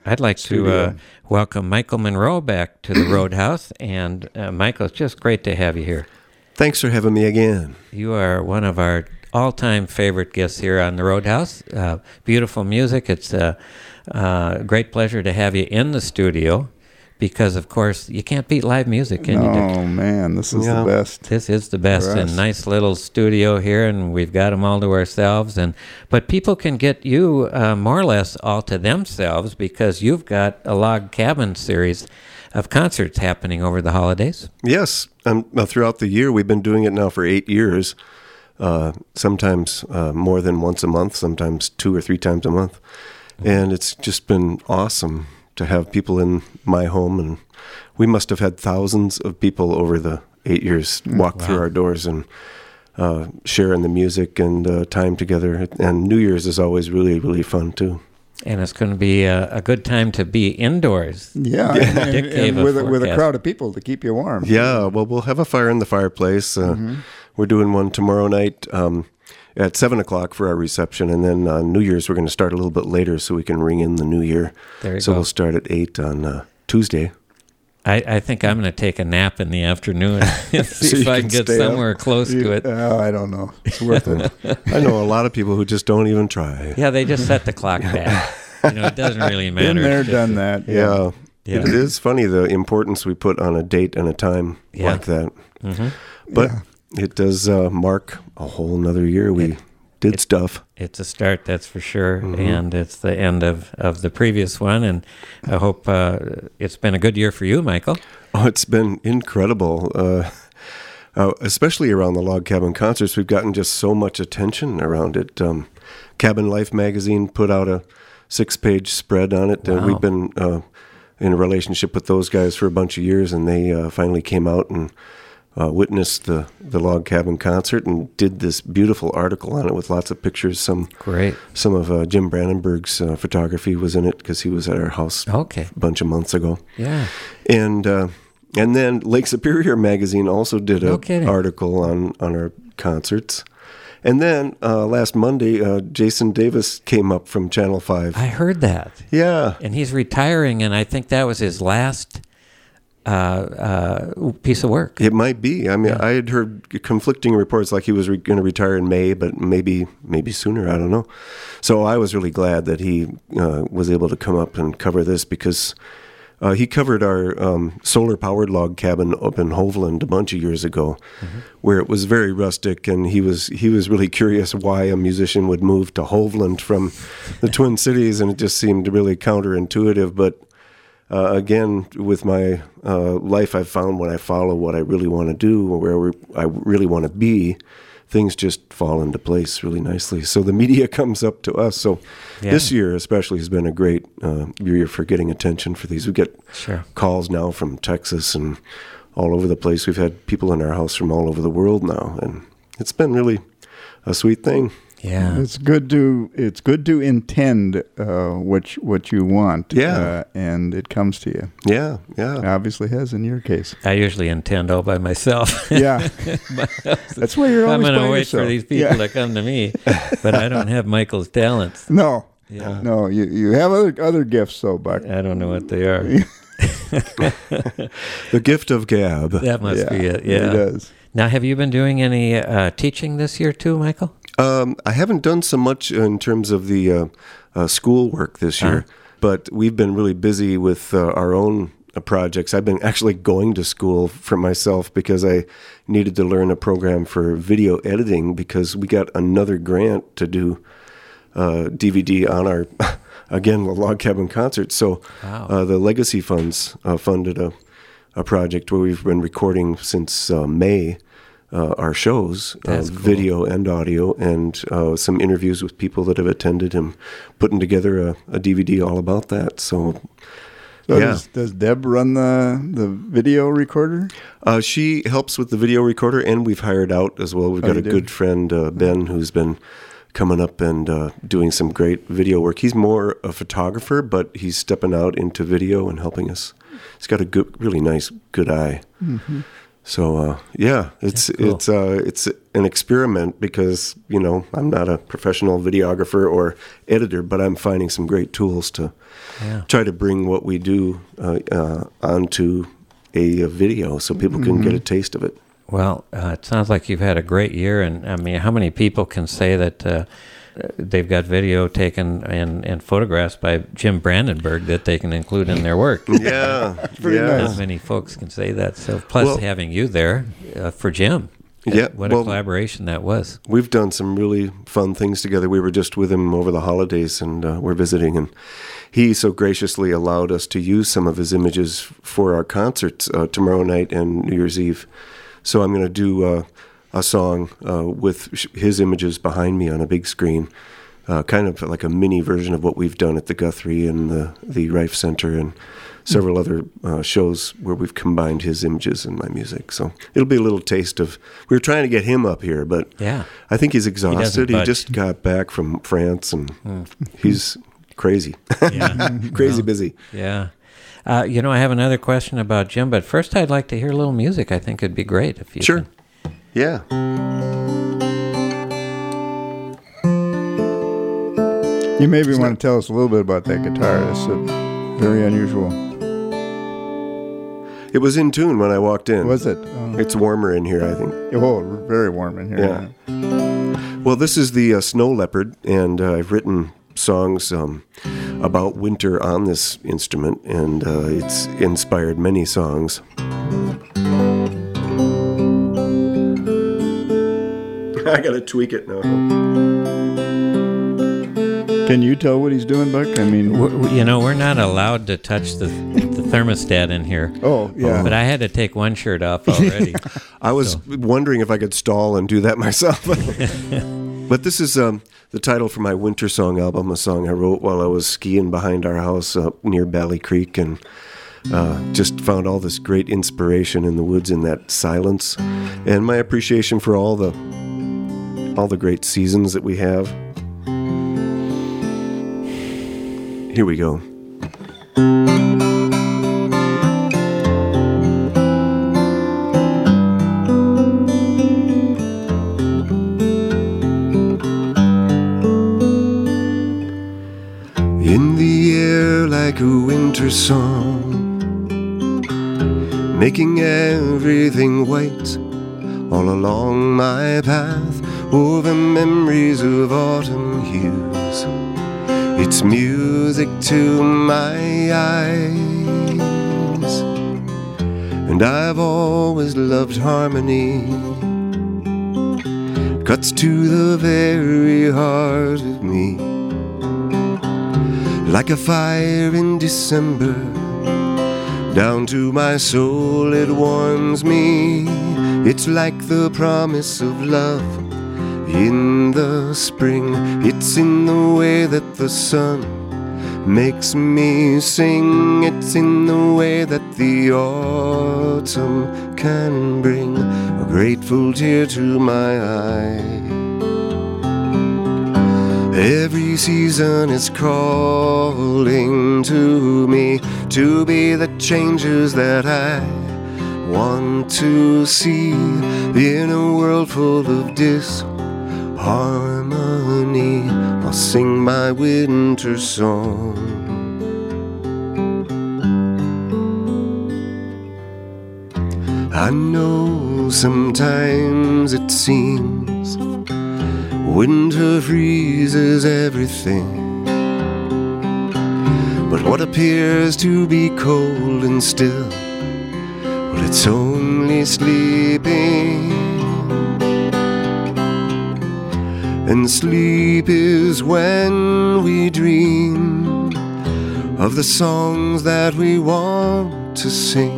I'd like to welcome Michael Monroe back to the Roadhouse. And Michael, it's just great to have you here. Thanks for having me again. You are one of our all-time favorite guests here on the Roadhouse. Beautiful music. It's a great pleasure to have you in the studio because, of course, you can't beat live music, can you? Oh, man, this is the best. This is the best. And nice little studio here, and we've got them all to ourselves. But people can get you more or less all to themselves because you've got a log cabin series of concerts happening over the holidays. Yes. Throughout the year, we've been doing it now for 8 years, sometimes more than once a month, sometimes 2 or 3 times a month. And it's just been awesome to have people in my home. And we must have had thousands of people over the 8 years walk through our doors and share in the music and time together. And New Year's is always really, really fun, too. And it's going to be a good time to be indoors. Yeah, and with a crowd of people to keep you warm. Yeah, well, we'll have a fire in the fireplace. We're doing one tomorrow night at 7 o'clock for our reception. And then on New Year's, we're going to start a little bit later so we can ring in the new year. There you go. We'll start at 8 on Tuesday. I think I'm going to take a nap in the afternoon and see if I can get somewhere close to it. I don't know. It's worth it. I know a lot of people who just don't even try. Yeah, they just set the clock back. It doesn't really matter. Been there, done that. Yeah. It is funny the importance we put on a date and a time like that. Mm-hmm. But it does mark a whole nother year. We did stuff. It's a start, that's for sure, and it's the end of the previous one, and I hope it's been a good year for you, Michael. Oh, it's been incredible, especially around the log cabin concerts. We've gotten just so much attention around it. Cabin Life magazine put out a 6-page spread on it. Wow. We've been in a relationship with those guys for a bunch of years, and they finally came out and witnessed the log cabin concert and did this beautiful article on it with lots of pictures. Some of Jim Brandenburg's photography was in it because he was at our house a bunch of months ago. Yeah, and then Lake Superior magazine also did an article on our concerts. And then last Monday, Jason Davis came up from Channel 5. I heard that. Yeah, and he's retiring, and I think that was his last piece of work. It might be. I mean, I had heard conflicting reports like he was going to retire in May, but maybe sooner. I don't know. So I was really glad that he was able to come up and cover this because he covered our solar-powered log cabin up in Hovland a bunch of years ago, where it was very rustic, and he was really curious why a musician would move to Hovland from the Twin Cities, and it just seemed really counterintuitive, but again, with my life, I've found when I follow what I really want to do or where I really want to be, things just fall into place really nicely. So the media comes up to us. So this year especially has been a great year for getting attention for these. We get calls now from Texas and all over the place. We've had people in our house from all over the world now, and it's been really a sweet thing. Yeah, it's good to intend what you want. Yeah, and it comes to you. Yeah. It obviously has in your case. I usually intend all by myself. Yeah, that's why you're always. I'm going to wait yourself. for these people to come to me, but I don't have Michael's talents. No, no, you have other gifts, though, Buck. I don't know what they are. The gift of gab. That must be it. Yeah, it does. Now, have you been doing any teaching this year too, Michael? I haven't done so much in terms of the school work this year, but we've been really busy with our own projects. I've been actually going to school for myself because I needed to learn a program for video editing because we got another grant to do DVD on our, again, the log cabin concert. So the Legacy Funds funded a project where we've been recording since May. Our shows, video and audio, and some interviews with people that have attended and putting together a DVD all about that. So does Deb run the video recorder? She helps with the video recorder, and we've hired out as well. We've got a good friend, Ben, who's been coming up and doing some great video work. He's more a photographer, but he's stepping out into video and helping us. He's got a really nice, good eye. Mm-hmm. So it's an experiment because, I'm not a professional videographer or editor, but I'm finding some great tools to try to bring what we do onto a video so people can get a taste of it. Well, it sounds like you've had a great year, and I mean, how many people can say that they've got video taken and photographs by Jim Brandenburg that they can include in their work? Yeah, Not many folks can say that. So, plus having you there for Jim. Yeah, what a collaboration that was. We've done some really fun things together. We were just with him over the holidays, and we're visiting, and he so graciously allowed us to use some of his images for our concerts tomorrow night and New Year's Eve. So I'm going to do a song with his images behind me on a big screen, kind of like a mini version of what we've done at the Guthrie and the Rife Center and several other shows where we've combined his images and my music. So it'll be a little taste of. We were trying to get him up here, but I think he's exhausted. He just got back from France, and he's crazy, crazy busy. Yeah. I have another question about Jim, but first I'd like to hear a little music. I think it'd be great if you Sure. Can. Yeah. You maybe want to tell us a little bit about that guitar. It's very unusual. It was in tune when I walked in. Was it? It's warmer in here, I think. Oh, very warm in here. Yeah. Well, this is the Snow Leopard, and I've written songs about winter on this instrument, and it's inspired many songs. I gotta tweak it now. Can you tell what he's doing, Buck? I mean, we're not allowed to touch the thermostat in here. Oh, yeah. But I had to take one shirt off already. I was wondering if I could stall and do that myself. But this is the title for my Winter Song album, a song I wrote while I was skiing behind our house up near Bally Creek, and just found all this great inspiration in the woods in that silence, and my appreciation for all the great seasons that we have. Here we go. In the air like a winter song, making everything white all along my path over memories of autumn hues. It's music to my eyes, and I've always loved harmony. Cuts to the very heart of me, like a fire in December. Down to my soul it warms me. It's like the promise of love in the spring. It's in the way that the sun makes me sing. It's in the way that the autumn can bring a grateful tear to my eye. Every season is calling to me to be the changes that I want to see in a world full of disharmony. I'll sing my winter song. I know sometimes it seems winter freezes everything, but what appears to be cold and still, well, it's only sleeping. And sleep is when we dream of the songs that we want to sing.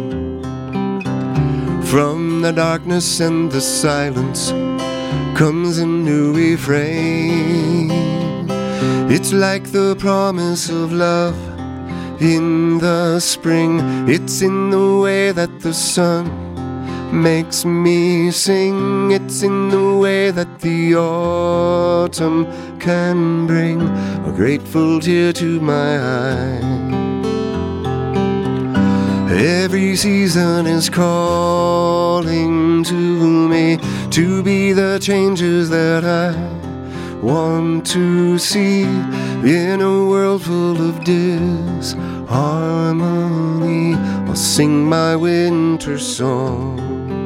From the darkness and the silence comes a new refrain. It's like the promise of love in the spring. It's in the way that the sun makes me sing. It's in the way that the autumn can bring a grateful tear to my eye. Every season is calling to me to be the changes that I want to see in a world full of disharmony. I'll sing my winter song.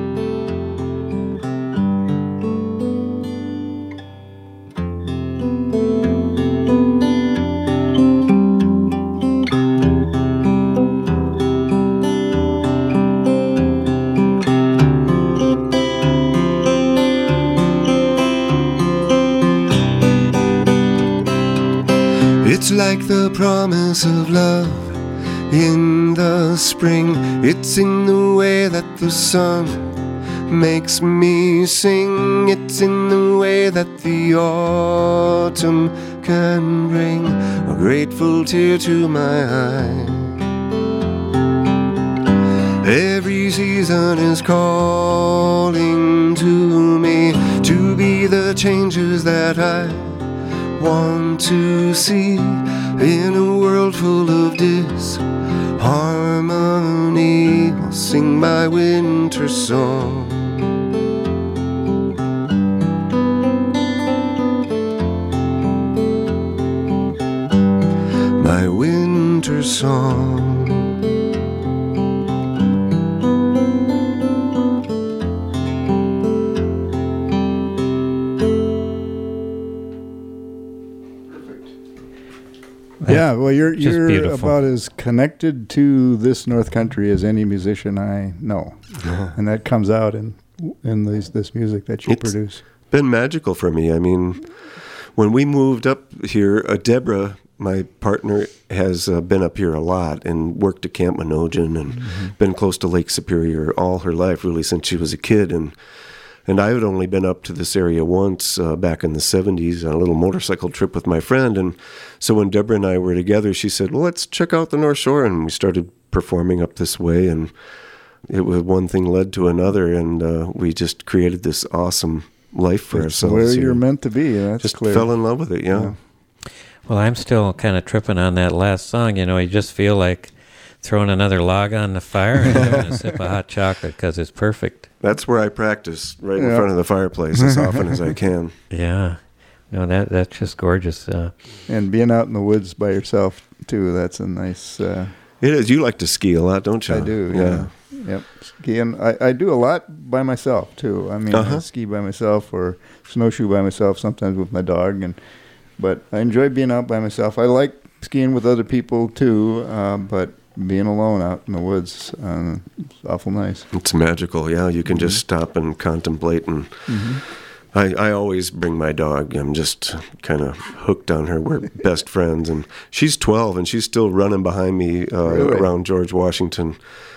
It's like the promise of love in the spring. It's in the way that the sun makes me sing. It's in the way that the autumn can bring a grateful tear to my eye. Every season is calling to me to be the changes that I want to see in a world full of disharmony. I'll sing my winter song. My winter song. Yeah, well, you're beautiful. about as connected to this North Country as any musician I know, and that comes out in this music that you produce. Been magical for me. I mean, when we moved up here, Deborah, my partner, has been up here a lot and worked at Camp Manojan and been close to Lake Superior all her life, really, since she was a kid. And I had only been up to this area once back in the 70s on a little motorcycle trip with my friend. And so when Deborah and I were together, she said, well, let's check out the North Shore. And we started performing up this way. And it was one thing led to another. And we just created this awesome life for ourselves. Where you're meant to be. That's just clear. Fell in love with it, yeah. Well, I'm still kind of tripping on that last song. You know, you just feel like throwing another log on the fire and having a sip of hot chocolate because it's perfect. That's where I practice, right in front of the fireplace as often as I can. Yeah. No, that's just gorgeous. And being out in the woods by yourself, too, that's a nice... It is. You like to ski a lot, don't you? I do, yeah. Yep. Skiing. I do a lot by myself, too. I mean, I ski by myself or snowshoe by myself, sometimes with my dog. But I enjoy being out by myself. I like skiing with other people, too, but being alone out in the woods, it's awful nice. It's magical, yeah. You can just stop and contemplate. And I always bring my dog. I'm just kind of hooked on her. We're best friends. And she's 12, and she's still running behind me around George Washington.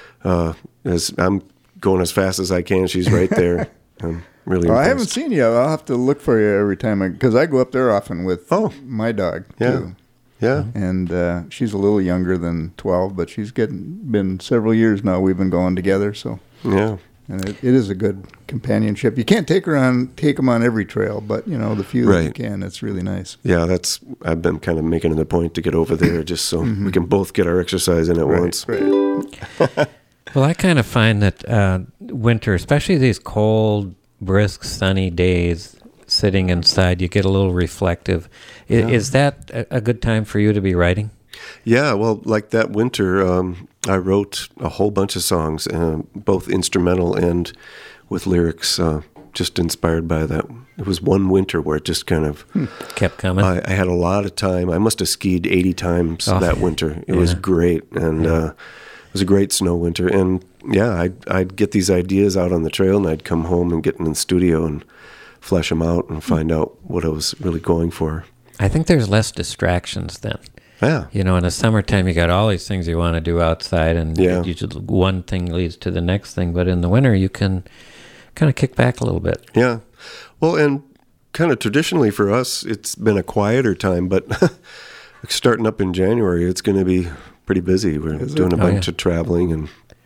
As I'm going as fast as I can, she's right there. I'm really impressed. I haven't seen you. I'll have to look for you every time, because I go up there often with my dog, too. Yeah. And she's a little younger than 12, but she's been several years now we've been going together. So yeah. And it is a good companionship. You can't take them on every trail, but, the few that you can, it's really nice. Yeah, I've been kind of making it a point to get over there just so we can both get our exercise in at once. Right. Well, I kind of find that winter, especially these cold, brisk, sunny days, sitting inside, you get a little reflective. Is that a good time for you to be writing? Yeah, well, like that winter, I wrote a whole bunch of songs, both instrumental and with lyrics, just inspired by that. It was one winter where it just kind of kept coming. I had a lot of time. I must have skied 80 times that winter. It was great, and it was a great snow winter. And yeah, I'd get these ideas out on the trail, and I'd come home and get in the studio and flesh them out and find out what I was really going for. I think there's less distractions then. Yeah. In the summertime, you got all these things you want to do outside, and one thing leads to the next thing. But in the winter, you can kind of kick back a little bit. Yeah. Well, and kind of traditionally for us, it's been a quieter time, but starting up in January, it's going to be pretty busy. We're doing a bunch of traveling, and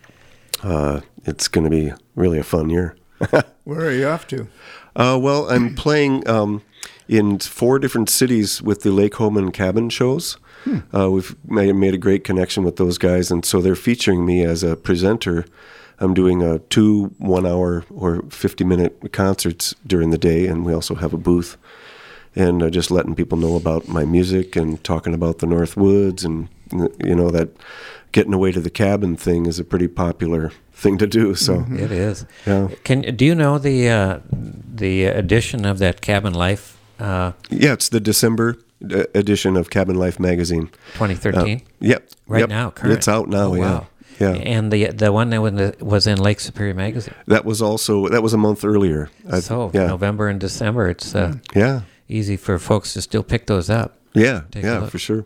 it's going to be really a fun year. Where are you off to? Well, I'm playing in 4 different cities with the Lake Homan Cabin shows. We've made a great connection with those guys, and so they're featuring me as a presenter. I'm doing 2 1-hour or 50-minute concerts during the day, and we also have a booth. And just letting people know about my music and talking about the North Woods, and that getting away to the cabin thing is a pretty popular thing to do. So it is. Yeah. Do you know the edition of that Cabin Life? Yeah, it's the December edition of Cabin Life magazine. 2013. Yep. Now, current. It's out now. Oh, yeah. Wow. Yeah. And the one that was in Lake Superior magazine. That was a month earlier. November and December. It's easy for folks to still pick those up. Yeah, Take a look. for sure.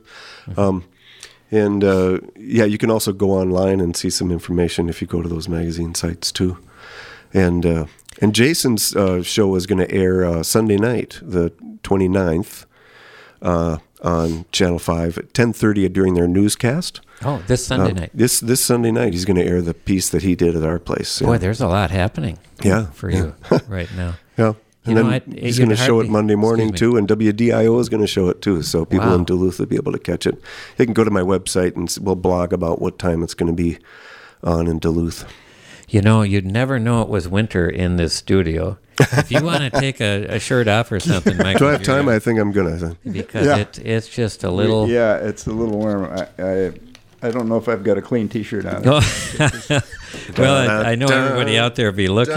You can also go online and see some information if you go to those magazine sites too. And Jason's show is going to air Sunday night, the 29th, on Channel 5 at 10:30 during their newscast. Oh, this Sunday night. This Sunday night, he's going to air the piece that he did at our place. Boy, there's a lot happening. For you right now. Yeah. And then he's going to show it Monday morning, too, and WDIO is going to show it, too, so people in Duluth will be able to catch it. They can go to my website, and we'll blog about what time it's going to be on in Duluth. You'd never know it was winter in this studio. If you want to take a shirt off or something, Mike. Do I have time? I think I'm going to. Because it's just a little... Yeah, it's a little warm. I don't know if I've got a clean T-shirt on. Well, I know everybody out there will be looking.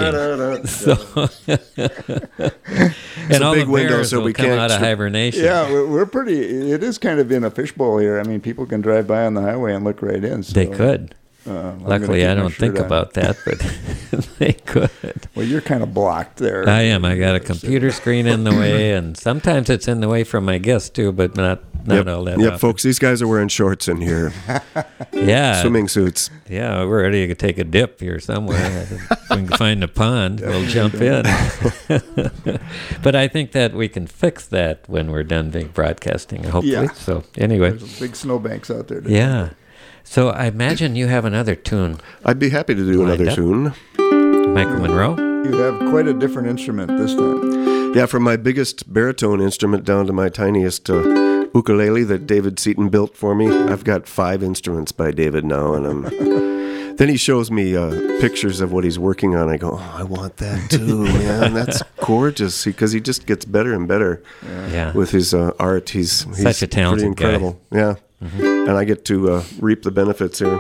And all the bears will come out of hibernation. Yeah, we're pretty... It is kind of in a fishbowl here. I mean, people can drive by on the highway and look right in. So, they could. Luckily, I don't think about that, but they could. Well, you're kind of blocked there. I am. I got a computer screen in the way, and sometimes it's in the way from my guests, too, but not all that often. Folks, these guys are wearing shorts in here. Yeah. Swimming suits. Yeah, we're ready to take a dip here somewhere. If we can find a pond, we'll jump in. But I think that we can fix that when we're done broadcasting, hopefully. Yeah. So, anyway. There's big snowbanks out there. Yeah. So I imagine you have another tune. I'd be happy to do another tune. Michael Monroe? You have quite a different instrument this time. Yeah, from my biggest baritone instrument down to my tiniest ukulele that David Seaton built for me. I've got 5 instruments by David now, and then he shows me pictures of what he's working on. I go, I want that too, man. That's gorgeous, because he just gets better and better with his art. He's such a talented pretty incredible. guy. Yeah. Mm-hmm. And I get to reap the benefits here.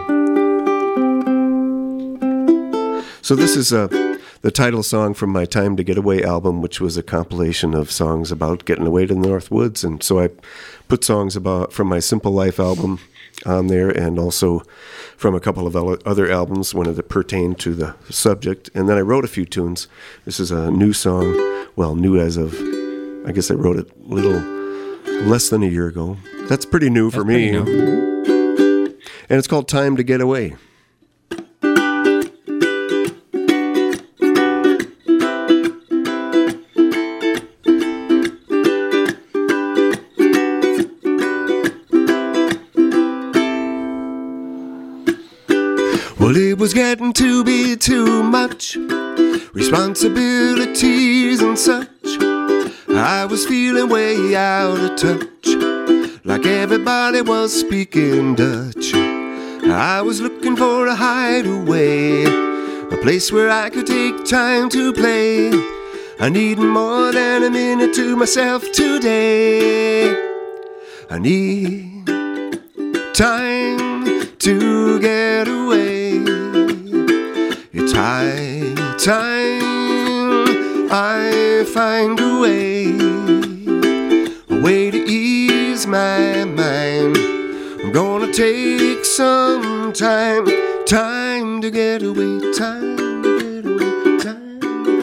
So this is the title song from my Time to Get Away album, which was a compilation of songs about getting away to the North Woods. And so I put songs from my Simple Life album on there, and also from a couple of other albums when it pertained to the subject. And then I wrote a few tunes. This is a new song, well, new as of, I guess I wrote it a little less than a year ago. That's pretty new for me. New. And it's called Time to Get Away. Well, it was getting to be too much, responsibilities and such. I was feeling way out of touch, like everybody was speaking Dutch. I was looking for a hideaway, a place where I could take time to play. I need more than a minute to myself today. I need time to get away. It's high time I find a way to ease my mind. I'm gonna take some time to get away, time to get away, time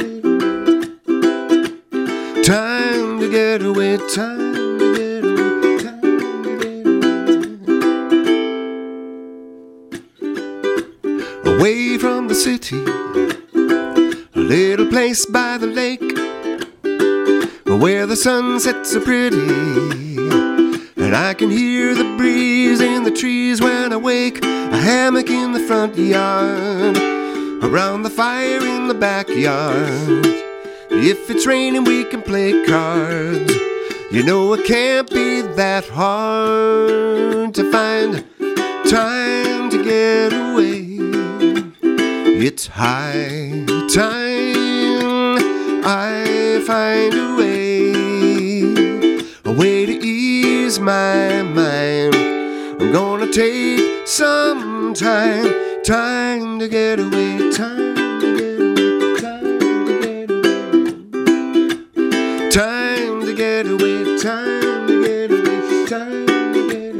to get away, time to get away, time to get away. Away from the city, a little place by the lake, where the sun sets so pretty, and I can hear the breeze in the trees when I wake. A hammock in the front yard, around the fire in the backyard. If it's raining, we can play cards. You know it can't be that hard to find time to get away. It's high time I find a way to ease my mind. I'm gonna take some time to get away, time to get away, time to get away, time to get away, time to get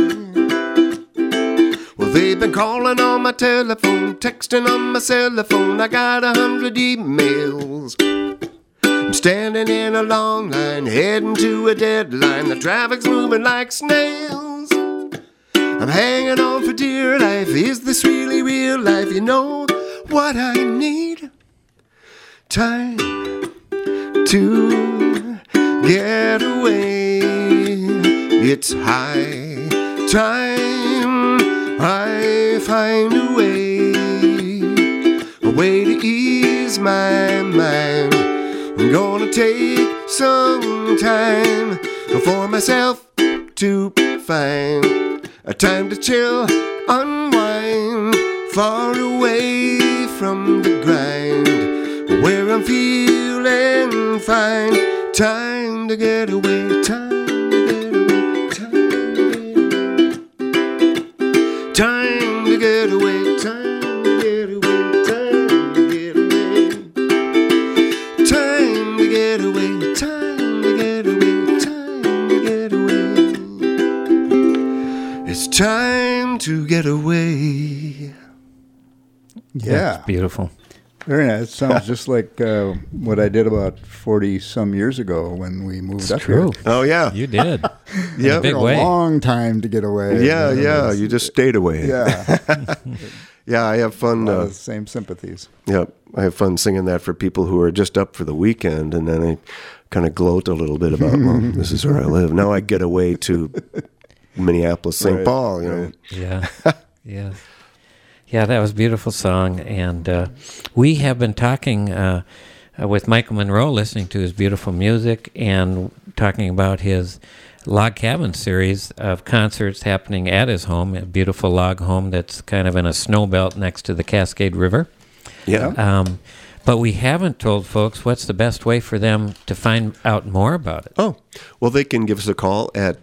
away. Well, they've been calling on my telephone, texting on my cell phone. I got 100 emails. I'm standing in a long line, heading to a deadline. The traffic's moving like snails. I'm hanging on for dear life. Is this really real life? You know what I need? Time to get away. It's high time I find a way to ease my mind. I'm gonna take some time for myself to find a time to chill, unwind, far away from the grind, where I'm feeling fine. Time to get away, time to get away, time to get away, time to get away, time to get away, time to get away, time to get away, time to get away. It's time to get away. Yeah. That's beautiful. Very nice. It sounds just like what I did about 40-some years ago when we moved up True. here. Oh, yeah. You did. Yeah. In a big A way. long time to get away. Yeah, yeah. You just stayed away. Yeah. Yeah, I have fun. A lot of the same sympathies. Yeah, I have fun singing that for people who are just up for the weekend, and then I kind of gloat a little bit about, well, this is where I live. Now I get away to Minneapolis, St. Right, Paul, you know. right. Yeah. Yeah. Yeah, that was a beautiful song. And we have been talking with Michael Monroe, listening to his beautiful music and talking about his log cabin series of concerts happening at his home, a beautiful log home that's kind of in a snow belt next to the Cascade River. Yeah. But we haven't told folks what's the best way for them to find out more about it. Oh, well, they can give us a call at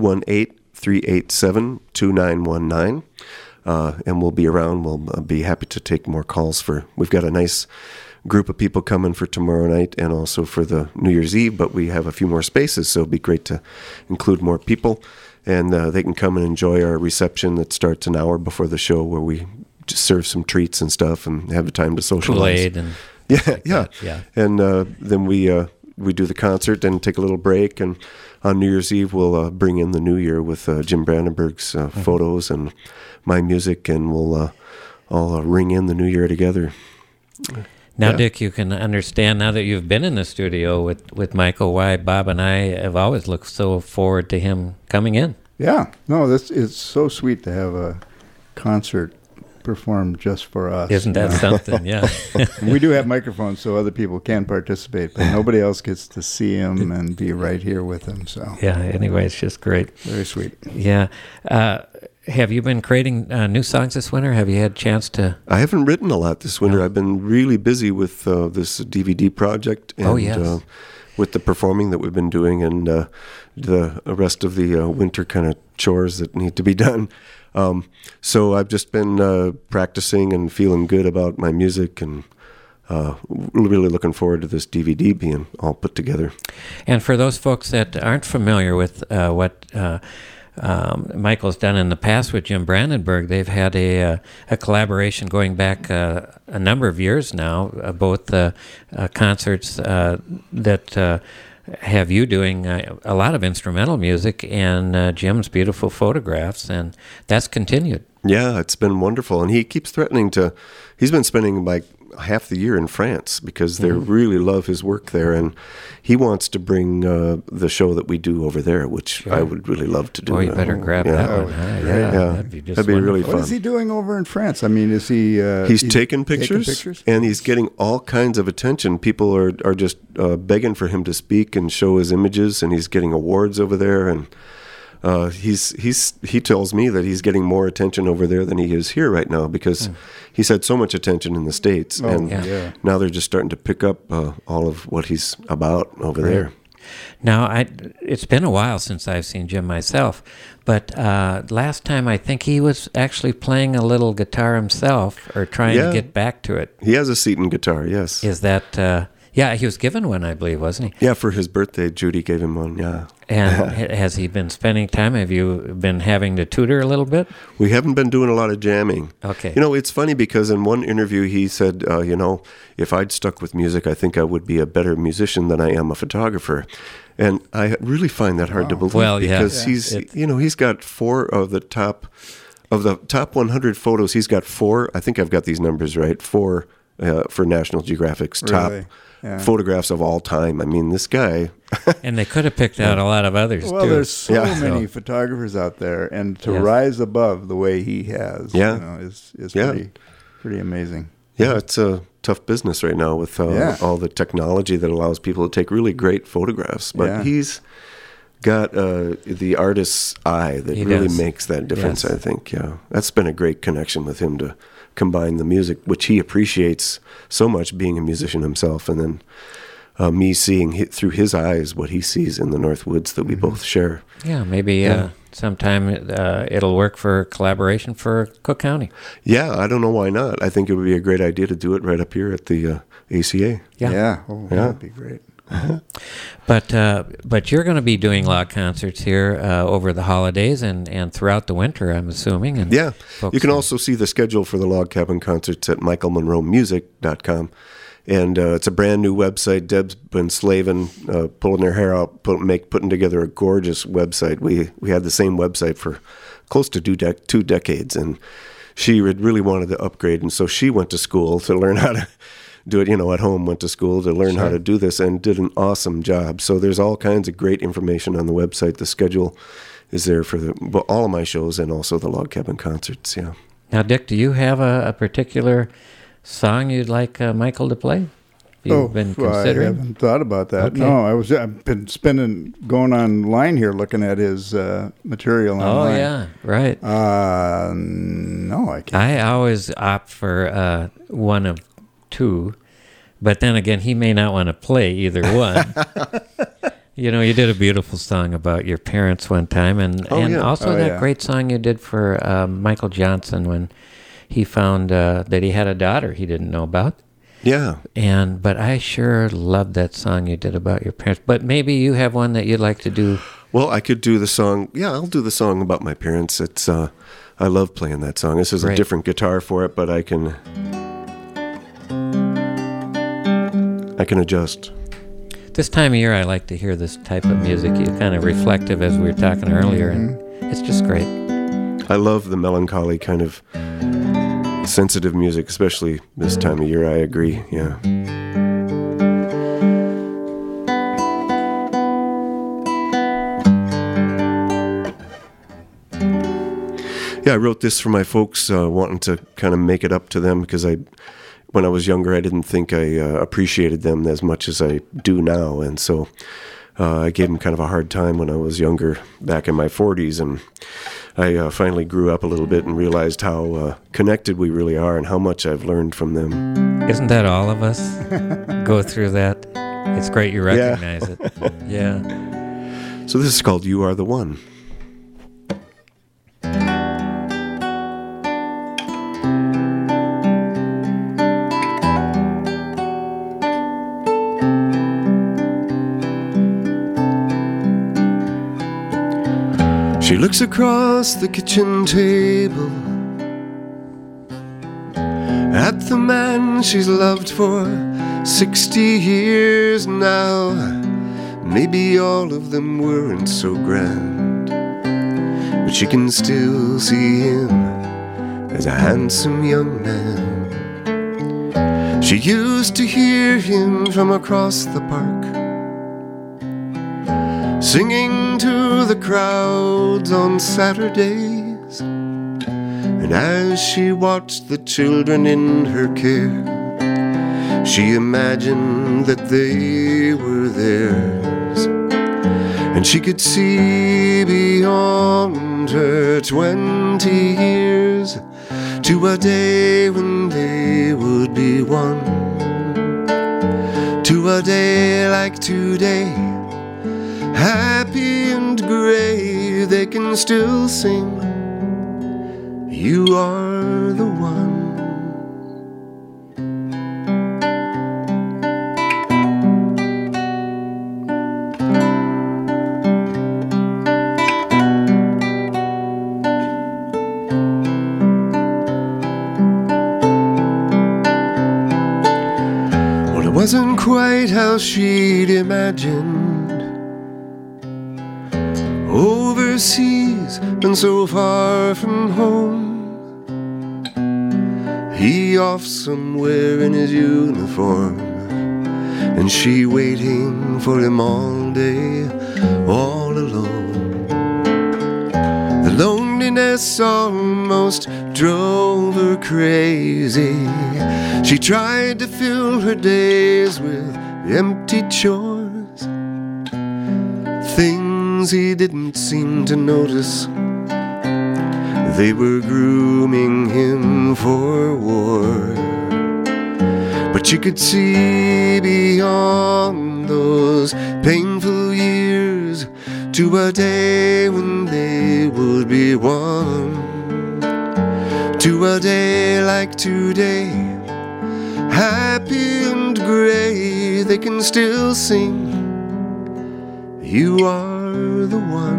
218-387-2919. And we'll be around. We'll be happy to take more calls we've got a nice group of people coming for tomorrow night and also for the New Year's Eve, but we have a few more spaces, so it'd be great to include more people. And they can come and enjoy our reception that starts an hour before the show, where we just serve some treats and stuff and have the time to socialize. Kool-Aid and Yeah, like yeah. that, yeah. And then we do the concert and take a little break. And on New Year's Eve, we'll bring in the new year with Jim Brandenburg's photos and my music, and we'll all ring in the new year together. Now, Yeah. Dick, you can understand now that you've been in the studio with Michael why Bob and I have always looked so forward to him coming in. Yeah. No, it's so sweet to have a concert performed just for us. Isn't that something? Yeah. We do have microphones so other people can participate, but nobody else gets to see him and be right here with him. So Yeah, anyway, it's just great. very sweet. Yeah. Have you been creating new songs this winter? Have you had a chance to? I haven't written a lot this winter. I've been really busy with this DVD project and Oh, yes. with the performing that we've been doing and the rest of the winter kind of chores that need to be done. So I've just been practicing and feeling good about my music and really looking forward to this DVD being all put together. And for those folks that aren't familiar with what Michael's done in the past with Jim Brandenburg, they've had a collaboration going back a number of years now, both concerts that have you doing a lot of instrumental music and Jim's beautiful photographs, and that's continued. Yeah, it's been wonderful. And he keeps threatening he's been spending like half the year in France because they really love his work there, and he wants to bring the show that we do over there, which I would really love to do. Oh, you better grab that one. That'd be just that'd be really What fun. is he doing over in France? I mean, is he? He's taking pictures, and he's getting all kinds of attention. People are just begging for him to speak and show his images, and he's getting awards over there. And he tells me that he's getting more attention over there than he is here right now because he's had so much attention in the States, and now they're just starting to pick up all of what he's about over there. Now, it's been a while since I've seen Jim myself, but last time I think he was actually playing a little guitar himself or trying to get back to it. He has a Seaton guitar, yes. Is that... yeah, he was given one, I believe, wasn't he? Yeah, for his birthday, Judy gave him one, yeah. And has he been spending time? Have you been having to tutor a little bit? We haven't been doing a lot of jamming. Okay. You know, it's funny because in one interview he said, if I'd stuck with music, I think I would be a better musician than I am a photographer. And I really find that hard to believe because he's got 4 of the top 100 photos. He's got 4. I think I've got these numbers right. 4 for National Geographic's top photographs of all time. I mean, this guy. And they could have picked out a lot of others, well, too. there's so many photographers out there, and to rise above the way he has, is pretty amazing. Yeah, it's a tough business right now with all the technology that allows people to take really great photographs. But he's got the artist's eye that really makes that difference, I think. Yeah, that's been a great connection with him to combine the music, which he appreciates so much, being a musician himself, and then me seeing through his eyes what he sees in the North Woods that we both share. Yeah, maybe sometime it'll work for collaboration for Cook County. Yeah, I don't know why not. I think it would be a great idea to do it right up here at the ACA. That'd be great. But you're going to be doing log concerts here over the holidays and throughout the winter, I'm assuming. And you can also see the schedule for the log cabin concerts at michaelmonroemusic.com. And it's a brand new website. Deb's been slaving, pulling their hair out, putting together a gorgeous website. We had the same website for close to 2 decades, and she had really wanted to upgrade, and so she went to school to learn how to do it, at home, went to school to learn how to do this, and did an awesome job. So there's all kinds of great information on the website. The schedule is there for all of my shows and also the log cabin concerts, Now, Dick, do you have a particular song you'd like Michael to play? You've been considering? I haven't thought about that. Okay. No, I've been going online here looking at his material online. Oh, yeah, right. No, I can't. I always opt for one of 2, but then again, he may not want to play either one. You did a beautiful song about your parents one time, and also that great song you did for Michael Johnson when he found that he had a daughter he didn't know about. Yeah. But I sure loved that song you did about your parents. But maybe you have one that you'd like to do. Well, I could do the song. Yeah, I'll do the song about my parents. It's I love playing that song. This is a different guitar for it, but I can adjust. This time of year, I like to hear this type of music. You're kind of reflective, as we were talking earlier, and it's just great. I love the melancholy kind of sensitive music, especially this time of year. I agree, yeah. Yeah, I wrote this for my folks, wanting to kind of make it up to them because when I was younger, I didn't think I appreciated them as much as I do now, and so I gave them kind of a hard time when I was younger, back in my 40s, and I finally grew up a little bit and realized how connected we really are and how much I've learned from them. Isn't that all of us go through that? It's great you recognize it. Yeah. So this is called You Are the One. She looks across the kitchen table at the man she's loved for 60 years now. Maybe all of them weren't so grand, but she can still see him as a handsome young man. She used to hear him from across the park, singing to the crowds on Saturdays. And as she watched the children in her care, she imagined that they were theirs. And she could see beyond her 20 years to a day when they would be one, to a day like today, happy and gray. They can still sing, "You are the one." Wasn't quite how she'd imagined. Overseas and so far from home, he off somewhere in his uniform, and she waiting for him all day, all alone. The loneliness almost drove her crazy. She tried to fill her days with empty chores, things he didn't seem to notice. They were grooming him for war. But she could see beyond those painful years to a day when they would be one, to a day like today, happy and gray. They can still sing, "You are the one."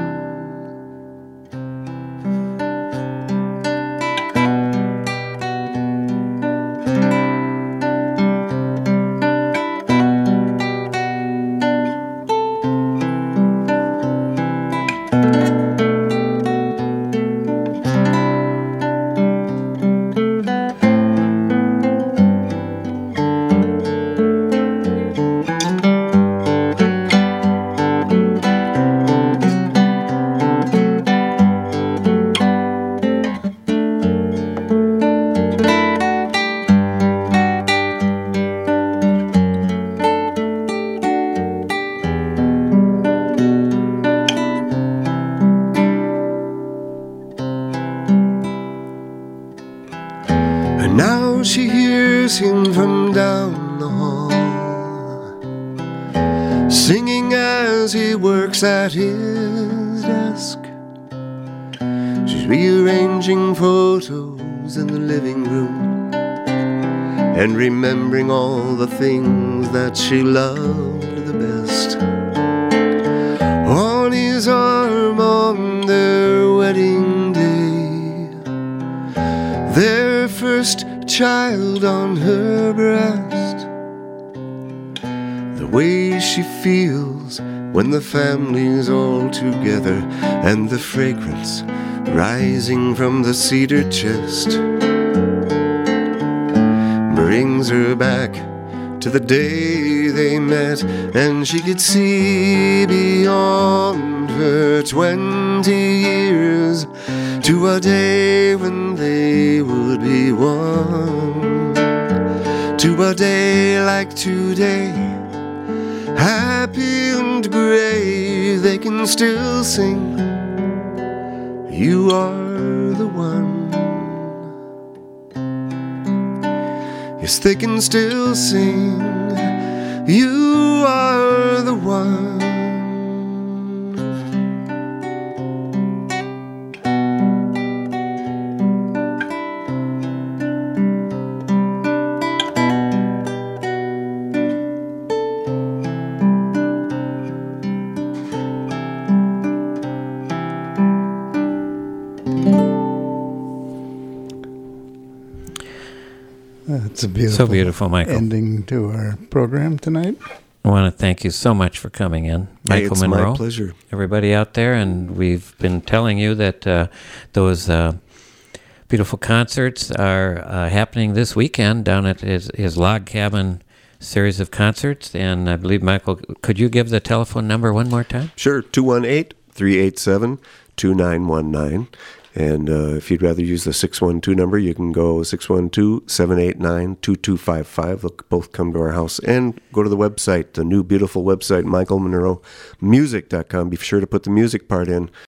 Now she hears him from down the hall, singing as he works at his desk. She's rearranging photos in the living room and remembering all the things that she loved the best. On his arm on their wedding day, their first child on her breast. The way she feels when the family's all together, and the fragrance rising from the cedar chest brings her back to the day they met. And she could see beyond her 20 years to a day when they would be one, to a day like today, happy and gray. They can still sing, "You are the one." Yes, they can still sing, "You are the one." It's a beautiful, So beautiful, Michael. ending to our program tonight. I want to thank you so much for coming in, Michael It's Monroe. my pleasure. Everybody out there, and we've been telling you that those beautiful concerts are happening this weekend down at his Log Cabin series of concerts. And I believe, Michael, could you give the telephone number one more time? Sure, 218-387-2919. And if you'd rather use the 612 number, you can go 612-789-2255. They'll both come to our house. And go to the website, the new beautiful website, michaelmonroemusic.com. Be sure to put the music part in.